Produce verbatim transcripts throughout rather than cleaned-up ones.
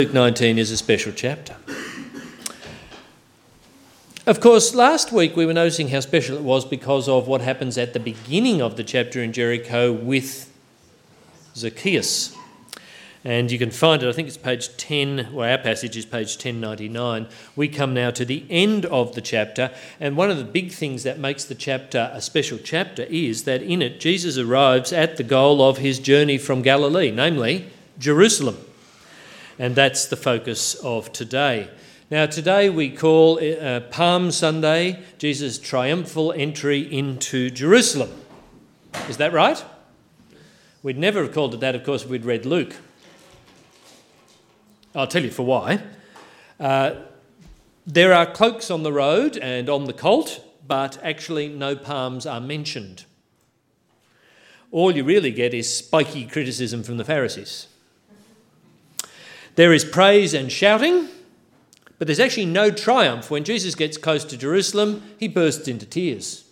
Luke nineteen is a special chapter. Of course, last week we were noticing how special it was because of what happens at the beginning of the chapter in Jericho with Zacchaeus. And you can find it, I think it's page ten, well our passage is page ten ninety-nine. We come now to the end of the chapter, and one of the big things that makes the chapter a special chapter is that in it Jesus arrives at the goal of his journey from Galilee, namely Jerusalem. And that's the focus of today. Now today we call uh, Palm Sunday Jesus' triumphal entry into Jerusalem. Is that right? We'd never have called it that, of course, if we'd read Luke. I'll tell you for why. Uh, there are cloaks on the road and on the colt, but actually no palms are mentioned. All you really get is spiky criticism from the Pharisees. There is praise and shouting, but there's actually no triumph. When Jesus gets close to Jerusalem, he bursts into tears.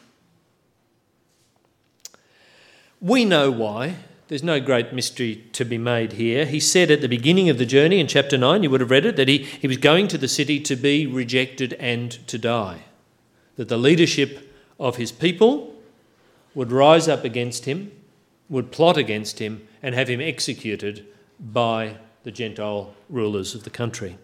We know why. There's no great mystery to be made here. He said at the beginning of the journey in chapter nine, you would have read it, that he, he was going to the city to be rejected and to die. That the leadership of his people would rise up against him, would plot against him, and have him executed by the Gentile rulers of the country.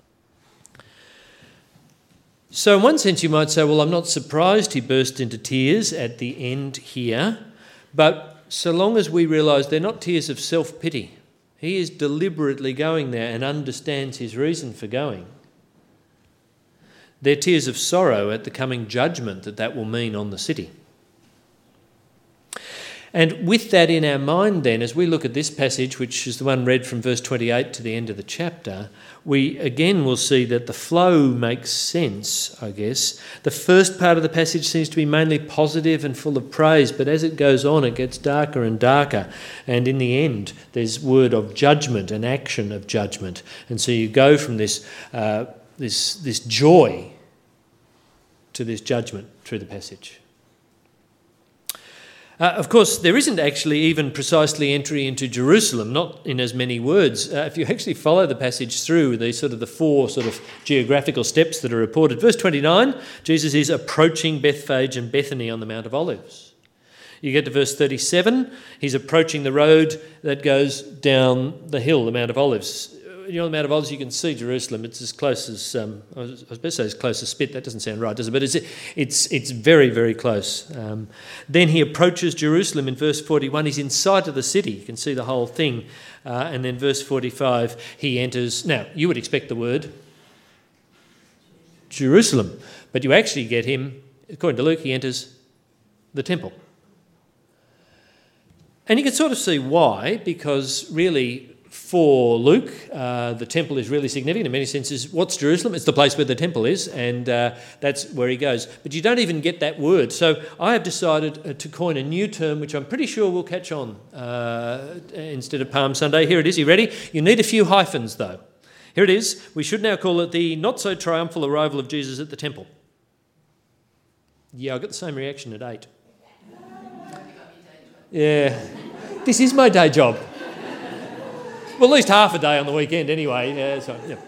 So in one sense you might say, well, I'm not surprised he burst into tears at the end here, but so long as we realise they're not tears of self-pity. He is deliberately going there and understands his reason for going. They're tears of sorrow at the coming judgment that that will mean on the city. And with that in our mind then, as we look at this passage, which is the one read from verse twenty-eight to the end of the chapter, we again will see that the flow makes sense, I guess. The first part of the passage seems to be mainly positive and full of praise, but as it goes on, it gets darker and darker. And in the end, there's word of judgment and action of judgment. And so you go from this, uh, this, this joy to this judgment through the passage. Uh, of course, there isn't actually even precisely entry into Jerusalem, not in as many words. Uh, if you actually follow the passage through, the sort of the four sort of geographical steps that are reported. Verse twenty-nine, Jesus is approaching Bethphage and Bethany on the Mount of Olives. You get to verse thirty-seven, he's approaching the road that goes down the hill, the Mount of Olives. You know, on the Mount of Olives, you can see Jerusalem. It's as close as, um, I was about to say as close as spit. That doesn't sound right, does it? But it's it's, it's very, very close. Um, then he approaches Jerusalem in verse forty-one. He's in sight of the city. You can see the whole thing. Uh, and then verse forty-five, he enters. Now, you would expect the word Jerusalem, but you actually get him, according to Luke, he enters the temple. And you can sort of see why, because really, for Luke, uh, the temple is really significant in many senses. What's Jerusalem? It's the place where the temple is, and uh, that's where he goes. But you don't even get that word. So I have decided uh, to coin a new term, which I'm pretty sure will catch on uh, instead of Palm Sunday. Here it is. Are you ready? You need a few hyphens, though. Here it is. We should now call it the not-so-triumphal arrival of Jesus at the temple. Yeah, I got the same reaction at eight. Yeah. This is my day job. Well, at least half a day on the weekend anyway. Yeah, so, yeah.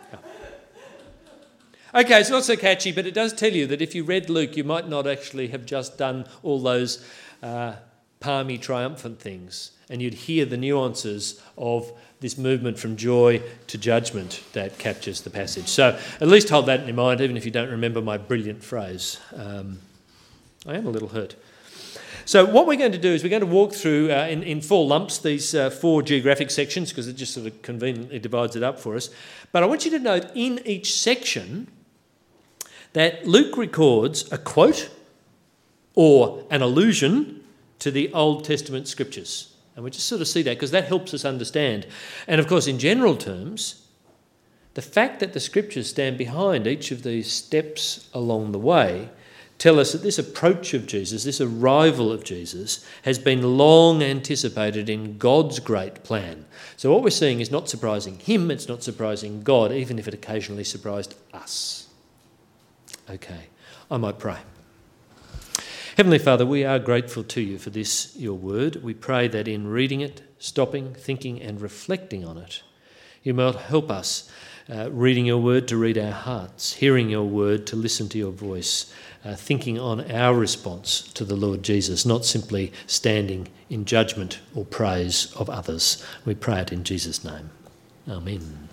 Yeah. Okay, it's not so catchy, but it does tell you that if you read Luke, you might not actually have just done all those uh, palmy, triumphant things, and you'd hear the nuances of this movement from joy to judgment that captures the passage. So at least hold that in your mind, even if you don't remember my brilliant phrase. Um, I am a little hurt. So what we're going to do is we're going to walk through uh, in, in four lumps these uh, four geographic sections, because it just sort of conveniently divides it up for us. But I want you to note in each section that Luke records a quote or an allusion to the Old Testament scriptures. And we just sort of see that because that helps us understand. And of course, in general terms, the fact that the scriptures stand behind each of these steps along the way tell us that this approach of Jesus, this arrival of Jesus, has been long anticipated in God's great plan. So what we're seeing is not surprising him, it's not surprising God, even if it occasionally surprised us. Okay, I might pray. Heavenly Father, we are grateful to you for this, your word. We pray that in reading it, stopping, thinking and reflecting on it, You might help us uh, reading your word to read our hearts, hearing your word to listen to your voice, uh, thinking on our response to the Lord Jesus, not simply standing in judgment or praise of others. We pray it in Jesus' name. Amen.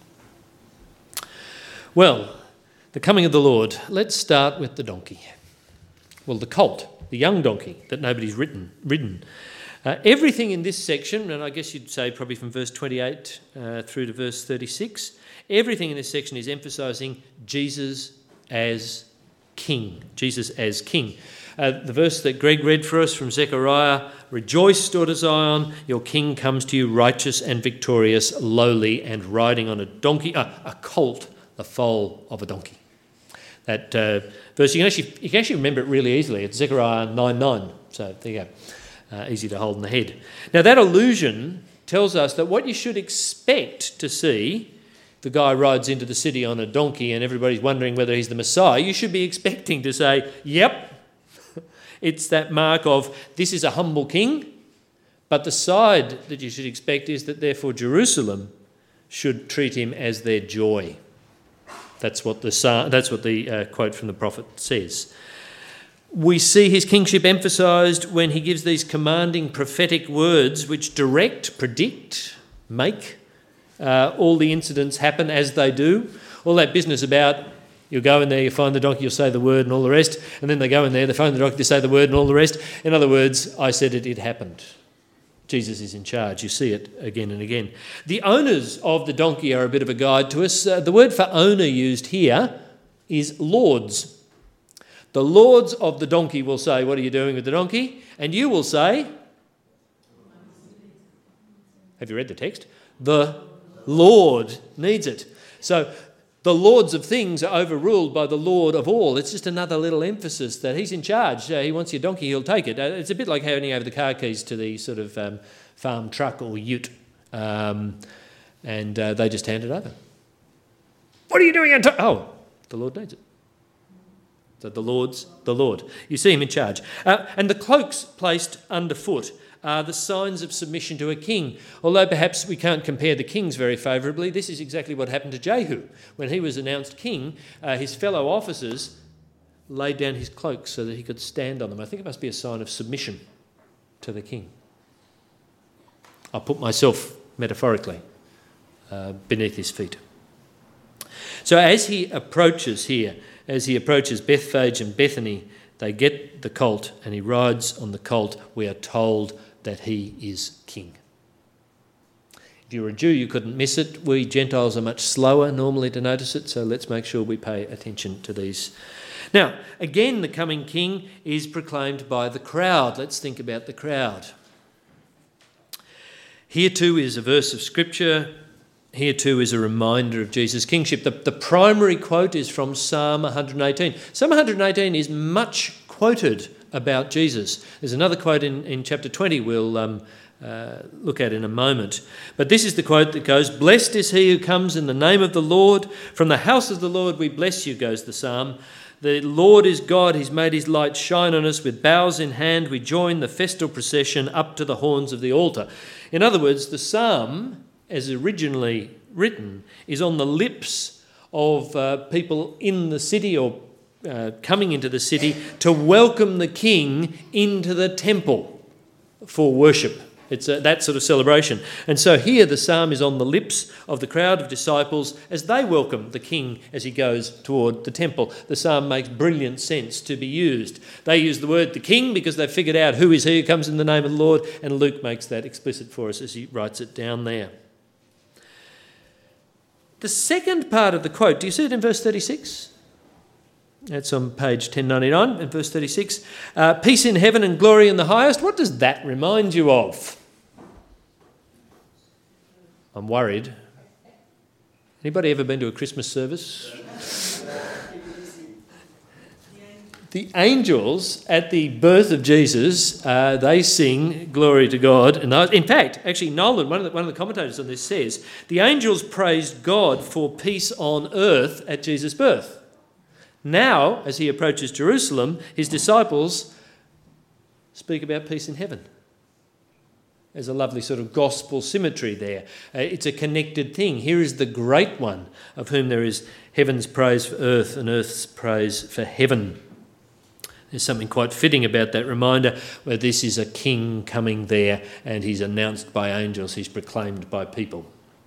Well, the coming of the Lord. Let's start with the donkey. Well, the colt, the young donkey that nobody's ridden. ridden. Uh, everything in this section, and I guess you'd say probably from verse twenty-eight uh, through to verse thirty-six, everything in this section is emphasising Jesus as King. Jesus as King. Uh, the verse that Greg read for us from Zechariah, "Rejoice, daughter Zion, your King comes to you righteous and victorious, lowly and riding on a donkey, uh, a colt, the foal of a donkey." That uh, verse, you can, actually, you can actually remember it really easily. It's Zechariah nine nine, so there you go. Uh, easy to hold in the head. Now that allusion tells us that what you should expect to see, the guy rides into the city on a donkey and everybody's wondering whether he's the Messiah, you should be expecting to say, yep, it's that mark of this is a humble king, but the side that you should expect is that therefore Jerusalem should treat him as their joy. That's what the, that's what the uh, quote from the prophet says. We see his kingship emphasised when he gives these commanding prophetic words which direct, predict, make uh, all the incidents happen as they do. All that business about you go in there, you find the donkey, you'll say the word and all the rest, and then they go in there, they find the donkey, they say the word and all the rest. In other words, I said it, it happened. Jesus is in charge. You see it again and again. The owners of the donkey are a bit of a guide to us. Uh, the word for owner used here is lords. The lords of the donkey will say, what are you doing with the donkey? And you will say, have you read the text? The Lord needs it. So the lords of things are overruled by the Lord of all. It's just another little emphasis that he's in charge. Uh, he wants your donkey, he'll take it. Uh, it's a bit like handing over the car keys to the sort of um, farm truck or ute, um, and uh, they just hand it over. What are you doing? Anto-? Oh, the Lord needs it. So the Lord's the Lord. You see him in charge. Uh, and the cloaks placed underfoot are the signs of submission to a king. Although perhaps we can't compare the kings very favourably, this is exactly what happened to Jehu. When he was announced king, uh, his fellow officers laid down his cloaks so that he could stand on them. I think it must be a sign of submission to the king. I'll put myself, metaphorically, uh, beneath his feet. So as he approaches here, as he approaches Bethphage and Bethany, they get the colt and he rides on the colt. We are told that he is king. If you were a Jew, you couldn't miss it. We Gentiles are much slower normally to notice it, so let's make sure we pay attention to these. Now, again, the coming king is proclaimed by the crowd. Let's think about the crowd. Here too is a verse of scripture. Here too is a reminder of Jesus' kingship. The, the primary quote is from Psalm one eighteen. Psalm one eighteen is much quoted about Jesus. There's another quote in, in chapter twenty we'll um, uh, look at in a moment. But this is the quote that goes, "Blessed is he who comes in the name of the Lord. From the house of the Lord we bless you," goes the psalm. "The Lord is God. He's made his light shine on us. With boughs in hand we join the festal procession up to the horns of the altar." In other words, the psalm, as originally written, is on the lips of uh, people in the city or uh, coming into the city to welcome the king into the temple for worship. It's a, that sort of celebration. And so here the psalm is on the lips of the crowd of disciples as they welcome the king as he goes toward the temple. The psalm makes brilliant sense to be used. They use the word the king because they've figured out who is he who comes in the name of the Lord, and Luke makes that explicit for us as he writes it down there. The second part of the quote, do you see it in verse thirty-six? That's on page ten ninety-nine, in verse thirty-six. Uh, peace in heaven and glory in the highest. What does that remind you of? I'm worried. Anybody ever been to a Christmas service? The angels at the birth of Jesus, uh, they sing glory to God. And in fact, actually, Nolan, one of, the, one of the commentators on this, says the angels praised God for peace on earth at Jesus' birth. Now, as he approaches Jerusalem, his disciples speak about peace in heaven. There's a lovely sort of gospel symmetry there. Uh, it's a connected thing. Here is the great one, of whom there is heaven's praise for earth and earth's praise for heaven. There's something quite fitting about that reminder, where this is a king coming there and he's announced by angels, he's proclaimed by people.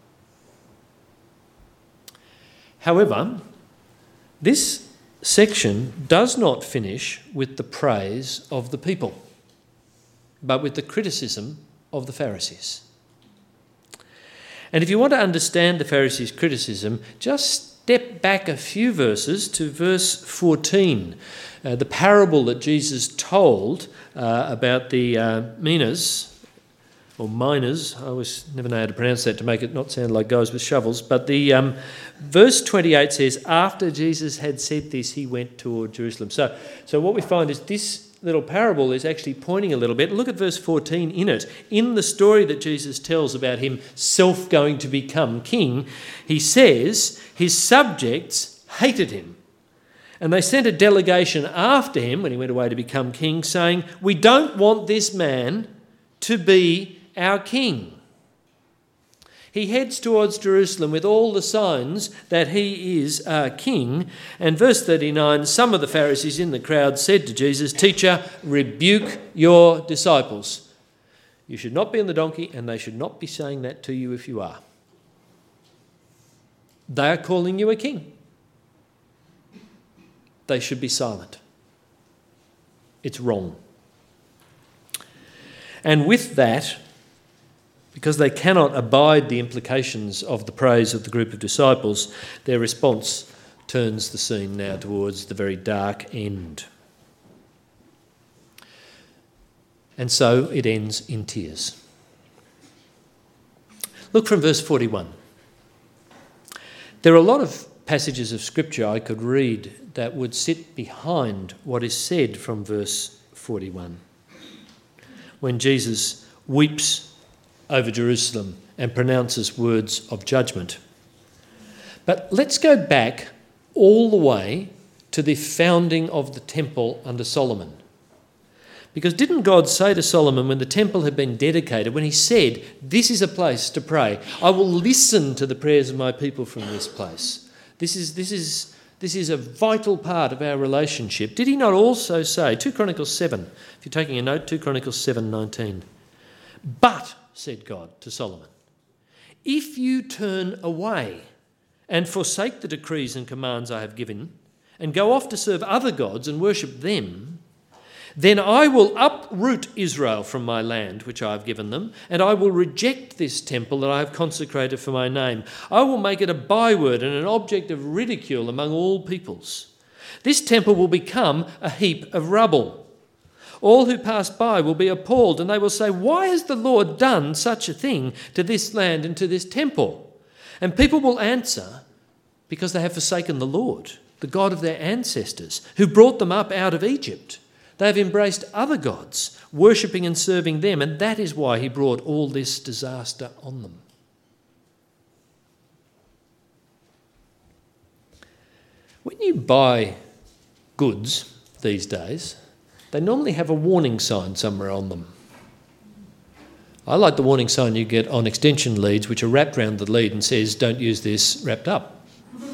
However, this section does not finish with the praise of the people, but with the criticism of the Pharisees. And if you want to understand the Pharisees' criticism, just step back a few verses to verse fourteen, uh, the parable that Jesus told uh, about the uh, minas, or miners. I always never know how to pronounce that to make it not sound like guys with shovels. But the um, verse twenty-eight says, after Jesus had said this, he went toward Jerusalem. So, so what we find is this little parable is actually pointing a little bit. Look at verse fourteen in it. In the story that Jesus tells about himself going to become king, he says his subjects hated him. And they sent a delegation after him when he went away to become king, saying, we don't want this man to be our king. He heads towards Jerusalem with all the signs that he is a king. And verse thirty-nine, some of the Pharisees in the crowd said to Jesus, teacher, rebuke your disciples. You should not be on the donkey, and they should not be saying that to you if you are. They are calling you a king. They should be silent. It's wrong. And with that, because they cannot abide the implications of the praise of the group of disciples, their response turns the scene now towards the very dark end. And so it ends in tears. Look from verse forty-one. There are a lot of passages of Scripture I could read that would sit behind what is said from verse forty-one. When Jesus weeps over Jerusalem and pronounces words of judgment. But let's go back all the way to the founding of the temple under Solomon. Because didn't God say to Solomon when the temple had been dedicated, when he said, this is a place to pray, I will listen to the prayers of my people from this place. This is, this is, this is a vital part of our relationship. Did he not also say, two Chronicles seven, if you're taking a note, two Chronicles seven nineteen, but, said God to Solomon, if you turn away and forsake the decrees and commands I have given and go off to serve other gods and worship them, then I will uproot Israel from my land, which I have given them, and I will reject this temple that I have consecrated for my name. I will make it a byword and an object of ridicule among all peoples. This temple will become a heap of rubble. All who pass by will be appalled, and they will say, why has the Lord done such a thing to this land and to this temple? And people will answer, because they have forsaken the Lord, the God of their ancestors, who brought them up out of Egypt. They have embraced other gods, worshipping and serving them, and that is why he brought all this disaster on them. When you buy goods these days, they normally have a warning sign somewhere on them. I like the warning sign you get on extension leads, which are wrapped around the lead and says, don't use this wrapped up.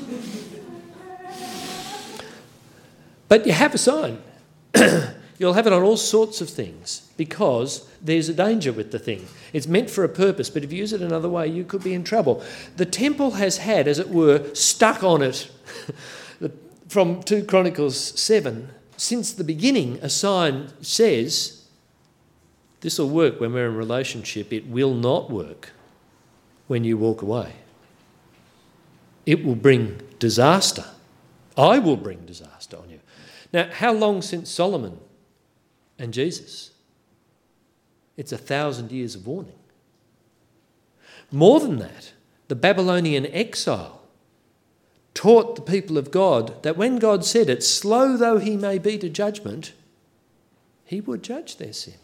But you have a sign. You'll have it on all sorts of things because there's a danger with the thing. It's meant for a purpose, but if you use it another way, you could be in trouble. The temple has had, as it were, stuck on it from two Chronicles seven, since the beginning, a sign says, this will work when we're in a relationship. It will not work when you walk away. It will bring disaster. I will bring disaster on you. Now, how long since Solomon and Jesus? It's a thousand years of warning. More than that, the Babylonian exile taught the people of God that when God said it, slow though he may be to judgment, he would judge their sin.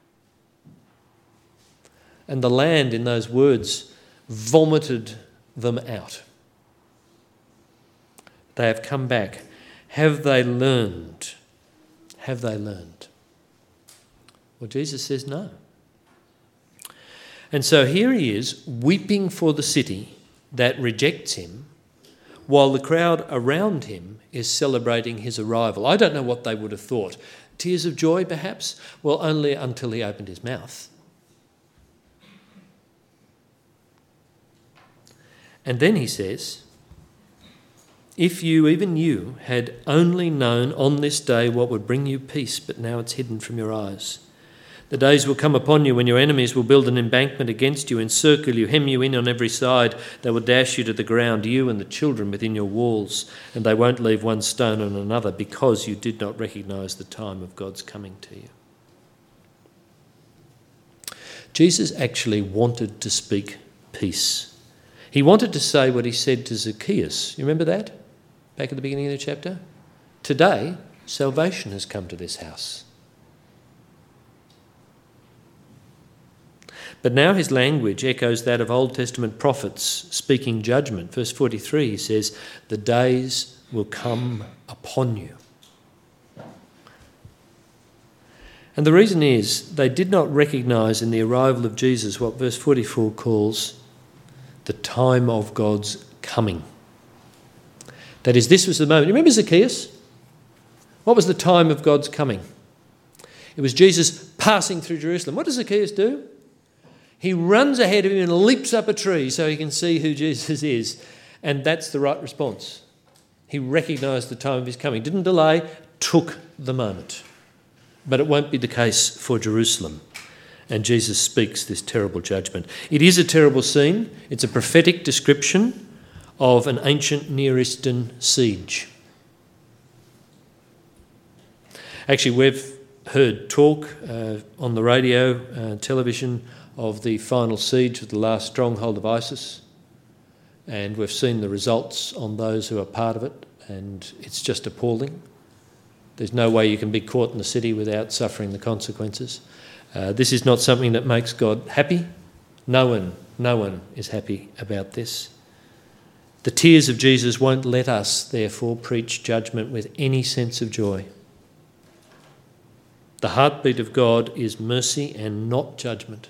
And the land in those words vomited them out. They have come back. Have they learned? Have they learned? Well, Jesus says no. And so here he is, weeping for the city that rejects him, while the crowd around him is celebrating his arrival. I don't know what they would have thought. Tears of joy, perhaps? Well, only until he opened his mouth. And then he says, if you, even you, had only known on this day what would bring you peace, but now it's hidden from your eyes. The days will come upon you when your enemies will build an embankment against you, encircle you, hem you in on every side. They will dash you to the ground, you and the children within your walls, and they won't leave one stone on another because you did not recognise the time of God's coming to you. Jesus actually wanted to speak peace. He wanted to say what he said to Zacchaeus. You remember that? Back at the beginning of the chapter? Today, salvation has come to this house. But now his language echoes that of Old Testament prophets speaking judgment. Verse forty-three, he says, the days will come upon you. And the reason is they did not recognise in the arrival of Jesus what verse forty-four calls the time of God's coming. That is, this was the moment. You remember Zacchaeus? What was the time of God's coming? It was Jesus passing through Jerusalem. What does Zacchaeus do? He runs ahead of him and leaps up a tree so he can see who Jesus is. And that's the right response. He recognised the time of his coming. Didn't delay, took the moment. But it won't be the case for Jerusalem. And Jesus speaks this terrible judgment. It is a terrible scene. It's a prophetic description of an ancient Near Eastern siege. Actually, we've heard talk uh, on the radio, uh, television, of the final siege of the last stronghold of ISIS, and we've seen the results on those who are part of it, and it's just appalling. There's no way you can be caught in the city without suffering the consequences. Uh, this is not something that makes God happy. No one, no one is happy about this. The tears of Jesus won't let us, therefore, preach judgment with any sense of joy. The heartbeat of God is mercy and not judgment.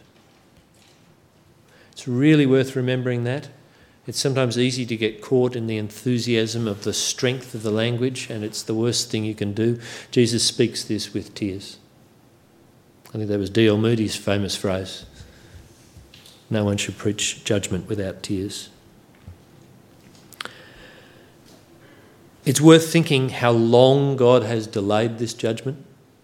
It's really worth remembering that. It's sometimes easy to get caught in the enthusiasm of the strength of the language, and it's the worst thing you can do. Jesus speaks this with tears. I think that was D L Moody's famous phrase. No one should preach judgment without tears. It's worth thinking how long God has delayed this judgment.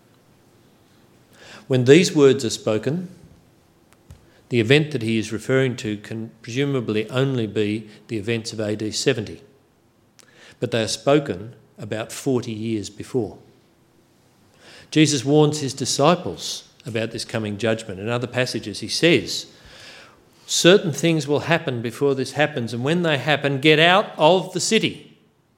When these words are spoken, the event that he is referring to can presumably only be the events of A D seventy. But they are spoken about forty years before. Jesus warns his disciples about this coming judgment. In other passages he says, certain things will happen before this happens, and when they happen, get out of the city.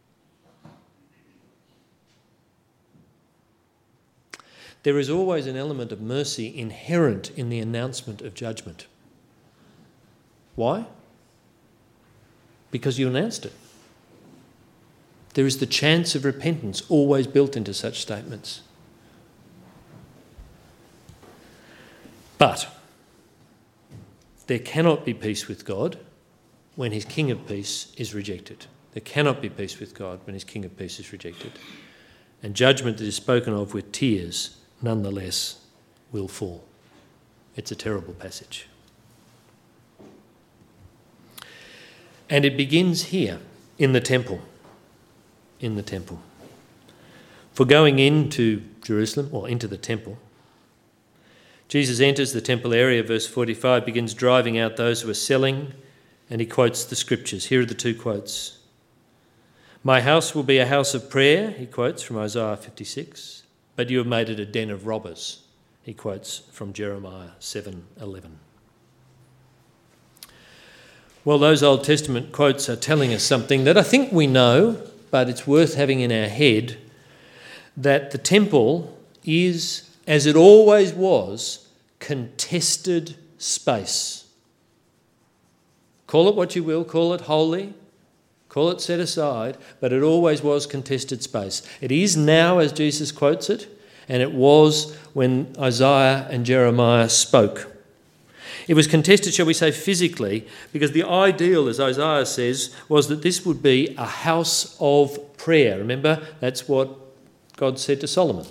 There is always an element of mercy inherent in the announcement of judgment. Why? Because you announced it. There is the chance of repentance always built into such statements. But there cannot be peace with God when his King of Peace is rejected. There cannot be peace with God when his King of Peace is rejected. And judgment that is spoken of with tears nonetheless will fall. It's a terrible passage. And it begins here in the temple. In the temple. For going into Jerusalem, or into the temple, Jesus enters the temple area, verse forty-five, begins driving out those who are selling, and he quotes the scriptures. Here are the two quotes. My house will be a house of prayer, he quotes from Isaiah fifty-six, but you have made it a den of robbers, he quotes from Jeremiah seven eleven. Well, those Old Testament quotes are telling us something that I think we know, but it's worth having in our head, that the temple is, as it always was, contested space. Call it what you will, call it holy, call it set aside, but it always was contested space. It is now, as Jesus quotes it, and it was when Isaiah and Jeremiah spoke. It was contested, shall we say, physically, because the ideal, as Isaiah says, was that this would be a house of prayer. Remember, that's what God said to Solomon.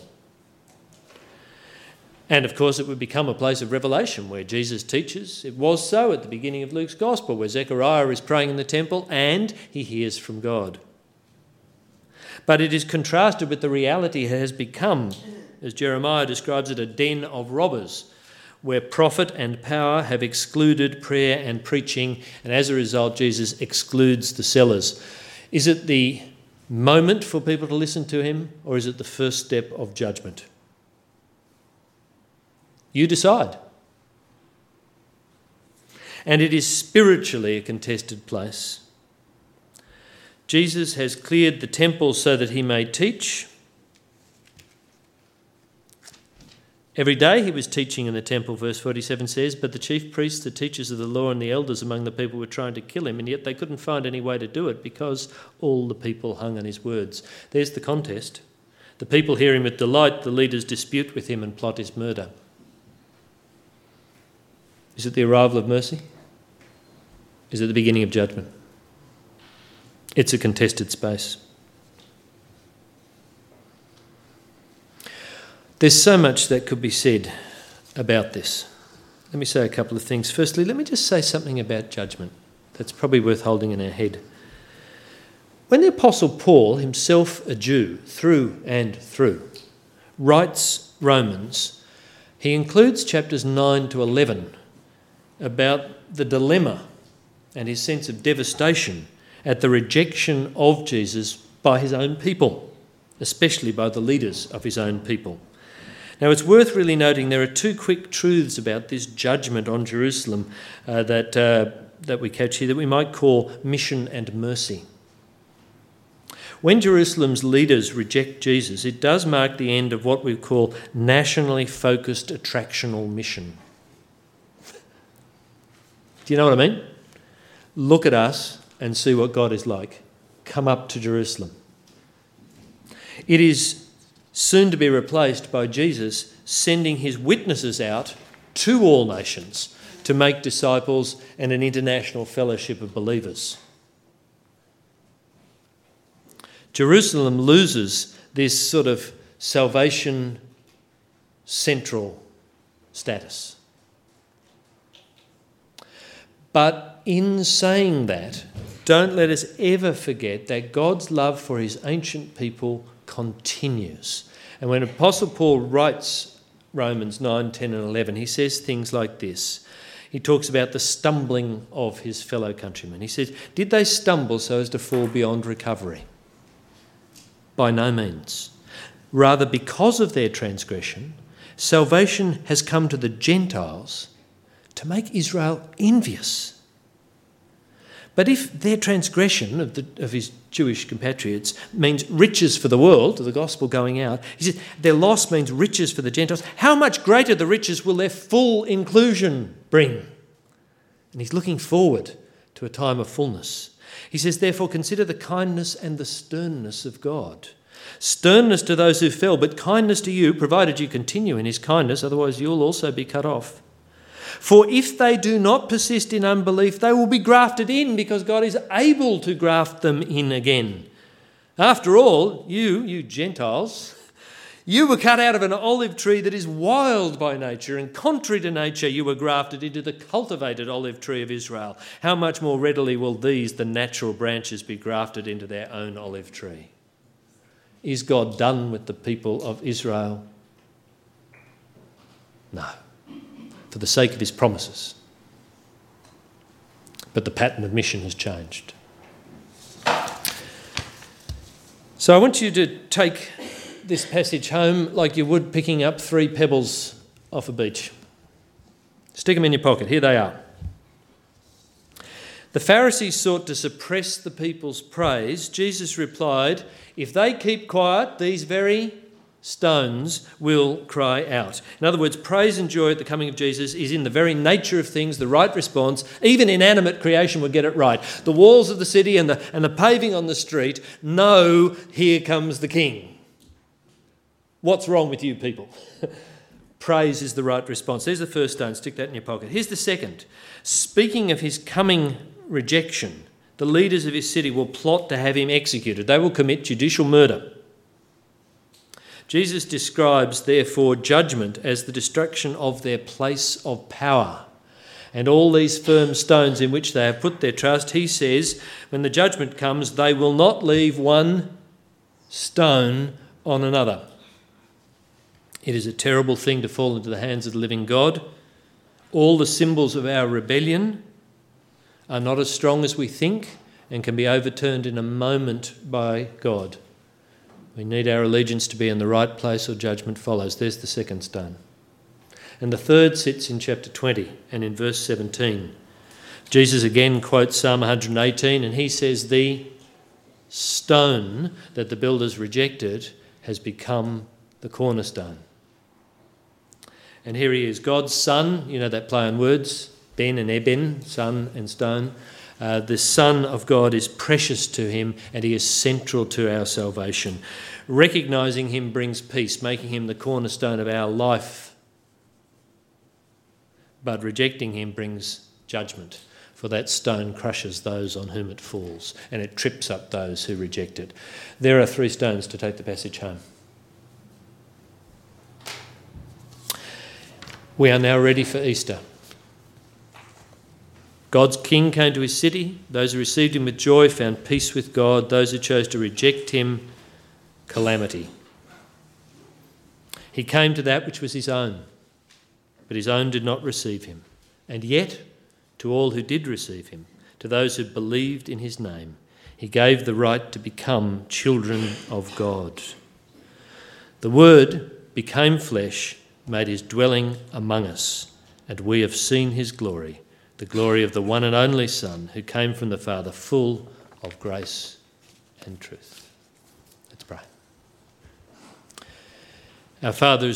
And of course, it would become a place of revelation where Jesus teaches. It was so at the beginning of Luke's Gospel, where Zechariah is praying in the temple and he hears from God. But it is contrasted with the reality it has become, as Jeremiah describes it, a den of robbers, where profit and power have excluded prayer and preaching, and as a result, Jesus excludes the sellers. Is it the moment for people to listen to him, or is it the first step of judgment? You decide. And it is spiritually a contested place. Jesus has cleared the temple so that he may teach. Every day he was teaching in the temple, verse forty-seven says, but the chief priests, the teachers of the law and the elders among the people were trying to kill him, and yet they couldn't find any way to do it because all the people hung on his words. There's the contest. The people hear him with delight, the leaders dispute with him and plot his murder. Is it the arrival of mercy? Is it the beginning of judgment? It's a contested space. There's so much that could be said about this. Let me say a couple of things. Firstly, let me just say something about judgment that's probably worth holding in our head. When the Apostle Paul, himself a Jew through and through, writes Romans, he includes chapters nine to eleven about the dilemma and his sense of devastation at the rejection of Jesus by his own people, especially by the leaders of his own people. Now, it's worth really noting there are two quick truths about this judgment on Jerusalem uh, that, uh, that we catch here that we might call mission and mercy. When Jerusalem's leaders reject Jesus, it does mark the end of what we call nationally focused attractional mission. Do you know what I mean? Look at us and see what God is like. Come up to Jerusalem. It is soon to be replaced by Jesus sending his witnesses out to all nations to make disciples and an international fellowship of believers. Jerusalem loses this sort of salvation central status. But in saying that, don't let us ever forget that God's love for his ancient people continues. And when Apostle Paul writes Romans nine, ten and eleven, he says things like this. He talks about the stumbling of his fellow countrymen. He says, did they stumble so as to fall beyond recovery? By no means. Rather, because of their transgression, salvation has come to the Gentiles to make Israel envious. But if their transgression of, the, of his Jewish compatriots means riches for the world, the gospel going out, he says their loss means riches for the Gentiles, how much greater the riches will their full inclusion bring? And he's looking forward to a time of fullness. He says, therefore, consider the kindness and the sternness of God. Sternness to those who fell, but kindness to you, provided you continue in his kindness, otherwise you'll also be cut off. For if they do not persist in unbelief, they will be grafted in because God is able to graft them in again. After all, you, you Gentiles, you were cut out of an olive tree that is wild by nature, and contrary to nature you were grafted into the cultivated olive tree of Israel. How much more readily will these, the natural branches, be grafted into their own olive tree? Is God done with the people of Israel? No. For the sake of his promises. But the pattern of mission has changed. So I want you to take this passage home like you would picking up three pebbles off a beach. Stick them in your pocket. Here they are. The Pharisees sought to suppress the people's praise. Jesus replied, if they keep quiet, these very stones will cry out. In other words, praise and joy at the coming of Jesus is in the very nature of things, the right response. Even inanimate creation would get it right. The walls of the city and the, and the paving on the street know here comes the King. What's wrong with you people? praise is the right response. There's the first stone, stick that in your pocket. Here's the second. Speaking of his coming rejection, the leaders of his city will plot to have him executed. They will commit judicial murder. Jesus describes, therefore, judgment as the destruction of their place of power. And all these firm stones in which they have put their trust, he says, when the judgment comes, they will not leave one stone on another. It is a terrible thing to fall into the hands of the living God. All the symbols of our rebellion are not as strong as we think and can be overturned in a moment by God. We need our allegiance to be in the right place or judgment follows. There's the second stone. And the third sits in chapter twenty and in verse seventeen. Jesus again quotes Psalm one hundred eighteen and he says, the stone that the builders rejected has become the cornerstone. And here he is, God's Son, you know that play on words, Ben and Eben, son and stone. Uh, the Son of God is precious to him and he is central to our salvation. Recognising him brings peace, making him the cornerstone of our life. But rejecting him brings judgment, for that stone crushes those on whom it falls and it trips up those who reject it. There are three stones to take the passage home. We are now ready for Easter. God's King came to his city. Those who received him with joy found peace with God. Those who chose to reject him, calamity. He came to that which was his own, but his own did not receive him. And yet, to all who did receive him, to those who believed in his name, he gave the right to become children of God. The Word became flesh, made his dwelling among us, and we have seen his glory, the glory of the one and only Son, who came from the Father, full of grace and truth. Let's pray. Our Father,